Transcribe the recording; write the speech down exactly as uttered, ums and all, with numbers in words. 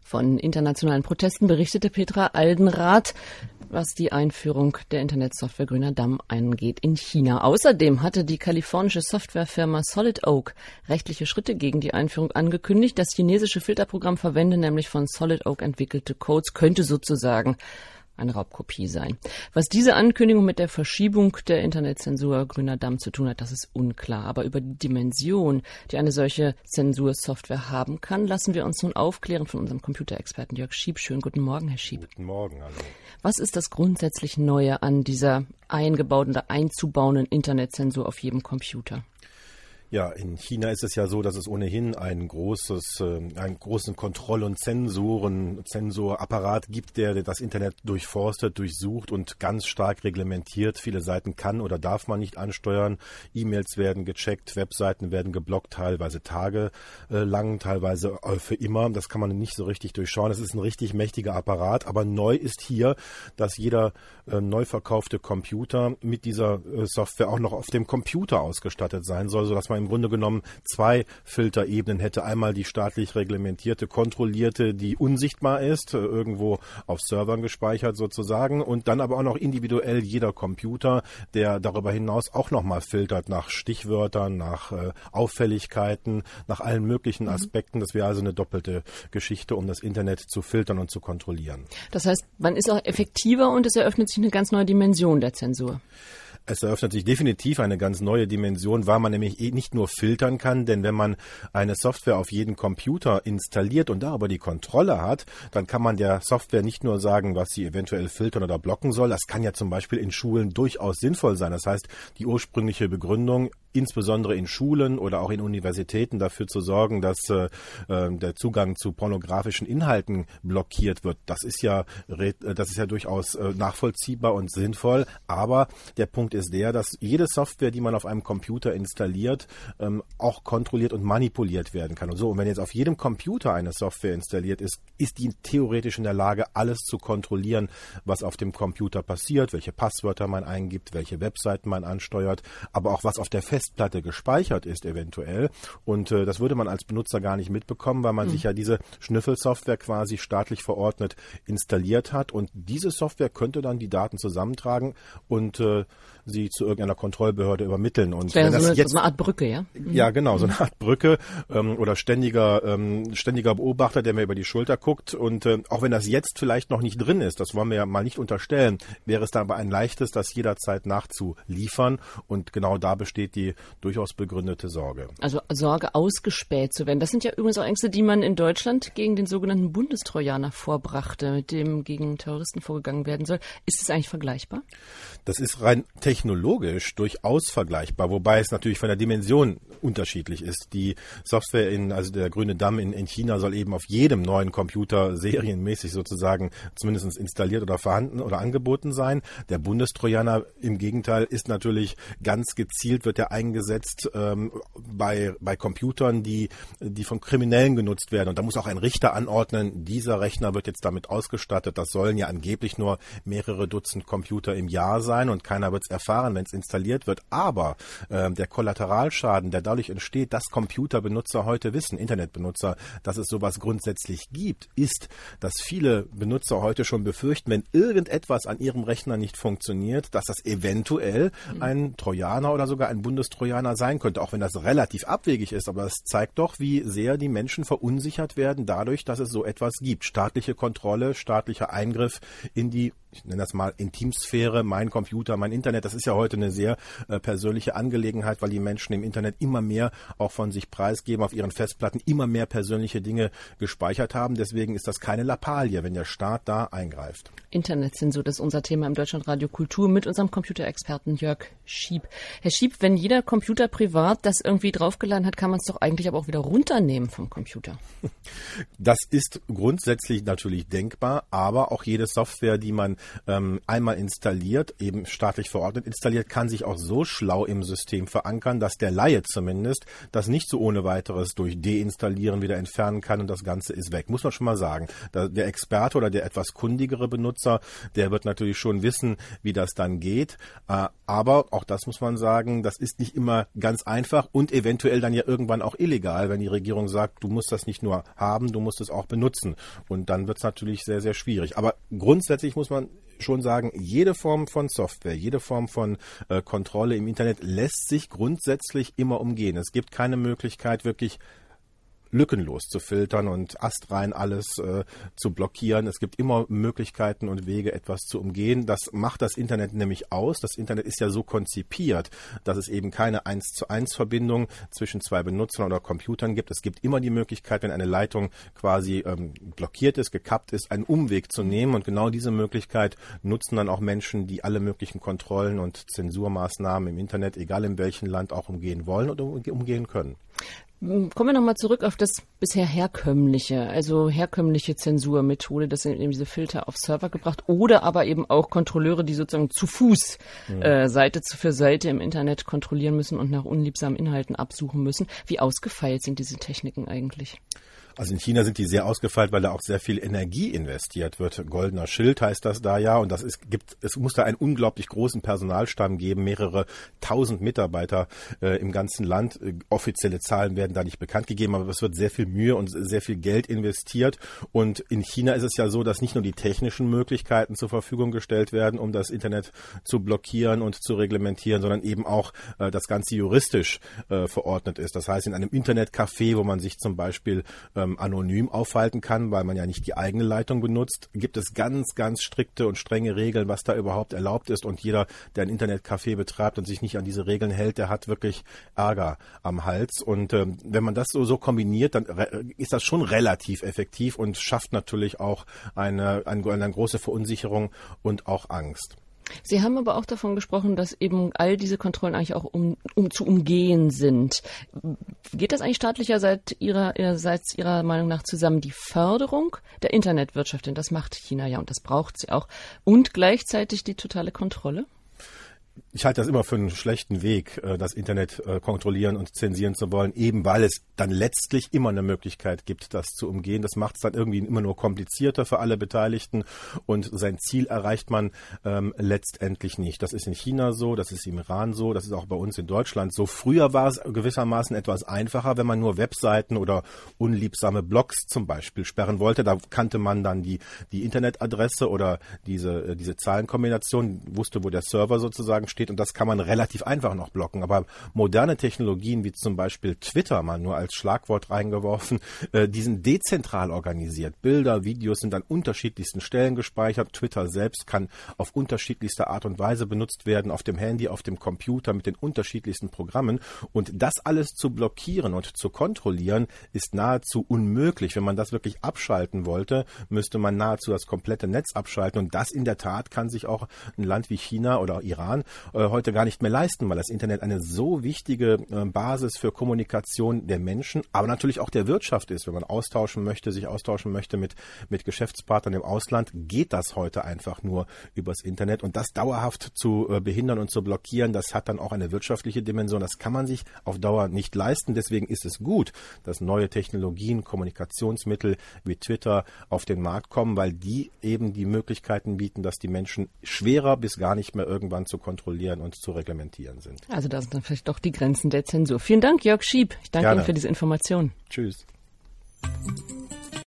Von internationalen Protesten berichtete Petra Aldenrath, was die Einführung der Internetsoftware Grüner Damm angeht in China. Außerdem hatte die kalifornische Softwarefirma Solid Oak rechtliche Schritte gegen die Einführung angekündigt. Das chinesische Filterprogramm verwende nämlich von Solid Oak entwickelte Codes, könnte sozusagen eine Raubkopie sein. Was diese Ankündigung mit der Verschiebung der Internetzensur Grüner Damm zu tun hat, das ist unklar. Aber über die Dimension, die eine solche Zensursoftware haben kann, lassen wir uns nun aufklären von unserem Computerexperten Jörg Schieb. Schönen guten Morgen, Herr Schieb. Guten Morgen, hallo. Was ist das grundsätzlich Neue an dieser eingebauten oder einzubauenden Internetzensur auf jedem Computer? Ja, in China ist es ja so, dass es ohnehin ein großes, äh, einen großen Kontroll- und Zensoren, Zensorapparat gibt, der das Internet durchforstet, durchsucht und ganz stark reglementiert. Viele Seiten kann oder darf man nicht ansteuern. E-Mails werden gecheckt, Webseiten werden geblockt, teilweise tagelang, teilweise für immer. Das kann man nicht so richtig durchschauen. Es ist ein richtig mächtiger Apparat. Aber neu ist hier, dass jeder äh, neu verkaufte Computer mit dieser äh, Software auch noch auf dem Computer ausgestattet sein soll, sodass man im Grunde genommen zwei Filterebenen hätte. Einmal die staatlich reglementierte, kontrollierte, die unsichtbar ist, irgendwo auf Servern gespeichert sozusagen, und dann aber auch noch individuell jeder Computer, der darüber hinaus auch nochmal filtert nach Stichwörtern, nach äh, Auffälligkeiten, nach allen möglichen Aspekten. Das wäre also eine doppelte Geschichte, um das Internet zu filtern und zu kontrollieren. Das heißt, man ist auch effektiver und es eröffnet sich eine ganz neue Dimension der Zensur. Es eröffnet sich definitiv eine ganz neue Dimension, weil man nämlich nicht nur filtern kann, denn wenn man eine Software auf jeden Computer installiert und da aber die Kontrolle hat, dann kann man der Software nicht nur sagen, was sie eventuell filtern oder blocken soll. Das kann ja zum Beispiel in Schulen durchaus sinnvoll sein. Das heißt, die ursprüngliche Begründung, insbesondere in Schulen oder auch in Universitäten, dafür zu sorgen, dass äh, der Zugang zu pornografischen Inhalten blockiert wird. Das ist ja, das ist ja durchaus äh, nachvollziehbar und sinnvoll. Aber der Punkt ist der, dass jede Software, die man auf einem Computer installiert, ähm, auch kontrolliert und manipuliert werden kann. Und so, und wenn jetzt auf jedem Computer eine Software installiert ist, ist die theoretisch in der Lage, alles zu kontrollieren, was auf dem Computer passiert, welche Passwörter man eingibt, welche Webseiten man ansteuert, aber auch was auf der Festplatte gespeichert ist eventuell. Und äh, das würde man als Benutzer gar nicht mitbekommen, weil man mhm. sich ja diese Schnüffelsoftware quasi staatlich verordnet installiert hat. Und diese Software könnte dann die Daten zusammentragen und äh, sie zu irgendeiner Kontrollbehörde übermitteln. Und das wäre wenn das so eine, jetzt, so eine Art Brücke, ja? Ja, genau, so eine Art Brücke ähm, oder ständiger ähm, ständiger Beobachter, der mir über die Schulter guckt. Und äh, auch wenn das jetzt vielleicht noch nicht drin ist, das wollen wir ja mal nicht unterstellen, wäre es dann aber ein leichtes, das jederzeit nachzuliefern. Und genau da besteht die durchaus begründete Sorge. Also Sorge, ausgespäht zu werden. Das sind ja übrigens auch Ängste, die man in Deutschland gegen den sogenannten Bundestrojaner vorbrachte, mit dem gegen Terroristen vorgegangen werden soll. Ist es eigentlich vergleichbar? Das ist rein technologisch durchaus vergleichbar, wobei es natürlich von der Dimension unterschiedlich ist. Die Software in, also der Grüne Damm in, in China soll eben auf jedem neuen Computer serienmäßig sozusagen zumindest installiert oder vorhanden oder angeboten sein. Der Bundestrojaner im Gegenteil ist natürlich ganz gezielt, wird er eingesetzt ähm, bei, bei Computern, die, die von Kriminellen genutzt werden. Und da muss auch ein Richter anordnen, dieser Rechner wird jetzt damit ausgestattet. Das sollen ja angeblich nur mehrere Dutzend Computer im Jahr sein und keiner wird es erfahren, wenn es installiert wird. Aber äh, der Kollateralschaden, der dadurch entsteht, dass Computerbenutzer heute wissen, Internetbenutzer, dass es sowas grundsätzlich gibt, ist, dass viele Benutzer heute schon befürchten, wenn irgendetwas an ihrem Rechner nicht funktioniert, dass das eventuell ein Trojaner oder sogar ein Bundestrojaner sein könnte, auch wenn das relativ abwegig ist. Aber es zeigt doch, wie sehr die Menschen verunsichert werden dadurch, dass es so etwas gibt. Staatliche Kontrolle, staatlicher Eingriff in die, ich nenne das mal Intimsphäre, mein Computer, mein Internet. Das ist ja heute eine sehr äh, persönliche Angelegenheit, weil die Menschen im Internet immer mehr auch von sich preisgeben, auf ihren Festplatten immer mehr persönliche Dinge gespeichert haben. Deswegen ist das keine Lappalie, wenn der Staat da eingreift. Internetzensur, das ist unser Thema im Deutschlandradio Kultur mit unserem Computerexperten Jörg Schieb. Herr Schieb, wenn jeder Computer privat das irgendwie draufgeladen hat, kann man es doch eigentlich aber auch wieder runternehmen vom Computer. Das ist grundsätzlich natürlich denkbar, aber auch jede Software, die man ähm, einmal installiert, eben staatlich verordnet installiert, kann sich auch so schlau im System verankern, dass der Laie zumindest das nicht so ohne weiteres durch Deinstallieren wieder entfernen kann und das Ganze ist weg. Muss man schon mal sagen. Da, der Experte oder der etwas kundigere Benutzer, der wird natürlich schon wissen, wie das dann geht. Äh, aber auch das muss man sagen, das ist nicht immer ganz einfach und eventuell dann ja irgendwann auch illegal, wenn die Regierung sagt, du musst das nicht nur haben, du musst es auch benutzen. Und dann wird es natürlich sehr, sehr schwierig. Aber grundsätzlich muss man schon sagen, jede Form von Software, jede Form von äh, Kontrolle im Internet lässt sich grundsätzlich immer umgehen. Es gibt keine Möglichkeit, wirklich lückenlos zu filtern und astrein alles äh, zu blockieren. Es gibt immer Möglichkeiten und Wege, etwas zu umgehen. Das macht das Internet nämlich aus. Das Internet ist ja so konzipiert, dass es eben keine eins zu eins Verbindung zwischen zwei Benutzern oder Computern gibt. Es gibt immer die Möglichkeit, wenn eine Leitung quasi ähm, blockiert ist, gekappt ist, einen Umweg zu nehmen. Und genau diese Möglichkeit nutzen dann auch Menschen, die alle möglichen Kontrollen und Zensurmaßnahmen im Internet, egal in welchem Land, auch umgehen wollen oder umgehen können. Kommen wir nochmal zurück auf das bisher herkömmliche, also herkömmliche Zensurmethode, das sind eben diese Filter auf Server gebracht oder aber eben auch Kontrolleure, die sozusagen zu Fuß mhm. äh, Seite für Seite im Internet kontrollieren müssen und nach unliebsamen Inhalten absuchen müssen. Wie ausgefeilt sind diese Techniken eigentlich? Also in China sind die sehr ausgefeilt, weil da auch sehr viel Energie investiert wird. Goldener Schild heißt das da ja. Und das ist, gibt, es muss da einen unglaublich großen Personalstamm geben, mehrere tausend Mitarbeiter äh, im ganzen Land. Äh, offizielle Zahlen werden da nicht bekannt gegeben, aber es wird sehr viel Mühe und sehr viel Geld investiert. Und in China ist es ja so, dass nicht nur die technischen Möglichkeiten zur Verfügung gestellt werden, um das Internet zu blockieren und zu reglementieren, sondern eben auch äh, das Ganze juristisch äh, verordnet ist. Das heißt, in einem Internetcafé, wo man sich zum Beispiel äh, anonym aufhalten kann, weil man ja nicht die eigene Leitung benutzt, gibt es ganz, ganz strikte und strenge Regeln, was da überhaupt erlaubt ist. Und jeder, der ein Internetcafé betreibt und sich nicht an diese Regeln hält, der hat wirklich Ärger am Hals. Und ähm, wenn man das so, so kombiniert, dann re- ist das schon relativ effektiv und schafft natürlich auch eine, eine, eine große Verunsicherung und auch Angst. Sie haben aber auch davon gesprochen, dass eben all diese Kontrollen eigentlich auch um, um zu umgehen sind. Geht das eigentlich staatlicherseits Ihrer, seit Ihrer Meinung nach zusammen die Förderung der Internetwirtschaft, denn das macht China ja und das braucht sie auch, und gleichzeitig die totale Kontrolle? Ich halte das immer für einen schlechten Weg, das Internet kontrollieren und zensieren zu wollen, eben weil es dann letztlich immer eine Möglichkeit gibt, das zu umgehen. Das macht es dann irgendwie immer nur komplizierter für alle Beteiligten und sein Ziel erreicht man ähm, letztendlich nicht. Das ist in China so, das ist im Iran so, das ist auch bei uns in Deutschland so. Früher war es gewissermaßen etwas einfacher, wenn man nur Webseiten oder unliebsame Blogs zum Beispiel sperren wollte. Da kannte man dann die, die Internetadresse oder diese, diese Zahlenkombination, wusste, wo der Server sozusagen steht, und das kann man relativ einfach noch blocken. Aber moderne Technologien wie zum Beispiel Twitter, mal nur als Schlagwort reingeworfen, äh, die sind dezentral organisiert. Bilder, Videos sind an unterschiedlichsten Stellen gespeichert. Twitter selbst kann auf unterschiedlichste Art und Weise benutzt werden, auf dem Handy, auf dem Computer, mit den unterschiedlichsten Programmen. Und das alles zu blockieren und zu kontrollieren, ist nahezu unmöglich. Wenn man das wirklich abschalten wollte, müsste man nahezu das komplette Netz abschalten. Und das in der Tat kann sich auch ein Land wie China oder Iran äh, heute gar nicht mehr leisten, weil das Internet eine so wichtige äh, Basis für Kommunikation der Menschen, aber natürlich auch der Wirtschaft ist. Wenn man austauschen möchte, sich austauschen möchte mit, mit Geschäftspartnern im Ausland, geht das heute einfach nur übers Internet. Und das dauerhaft zu äh, behindern und zu blockieren, das hat dann auch eine wirtschaftliche Dimension. Das kann man sich auf Dauer nicht leisten. Deswegen ist es gut, dass neue Technologien, Kommunikationsmittel wie Twitter auf den Markt kommen, weil die eben die Möglichkeiten bieten, dass die Menschen schwerer bis gar nicht mehr irgendwann zu kontrollieren und zu reglementieren sind. Also das sind dann vielleicht doch die Grenzen der Zensur. Vielen Dank, Jörg Schieb. Ich danke Gerne. Ihnen für diese Information. Tschüss.